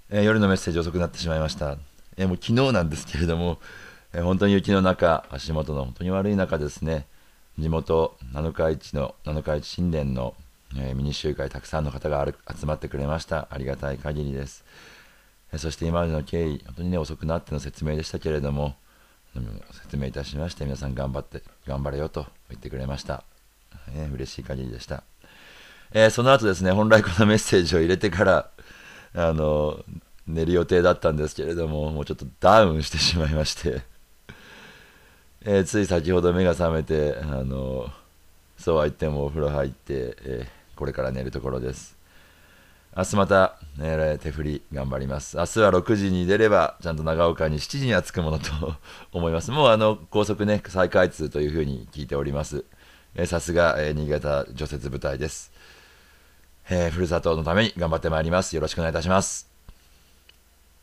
夜のメッセージ遅くなってしまいました。もう昨日なんですけれども、本当に雪の中、足元の本当に悪い中ですね、地元七日市神殿の、ミニ集会、たくさんの方が集まってくれました。ありがたい限りです。そして今までの経緯、本当にね、遅くなっての説明でしたけれども、説明いたしまして、皆さん頑張れよと言ってくれました。嬉しい限りでした。その後ですね、本来このメッセージを入れてから、あの、寝る予定だったんですけれども、もうちょっとダウンしてしまいまして、つい先ほど目が覚めて、そうは言ってもお風呂入って、これから寝るところです。明日また、手振り頑張ります。明日は6時に出れば、ちゃんと長岡に7時には着くものと思います。もう高速ね、再開通というふうに聞いております。さすが、新潟除雪部隊です。ふるさとのために頑張ってまいります。よろしくお願いいたします。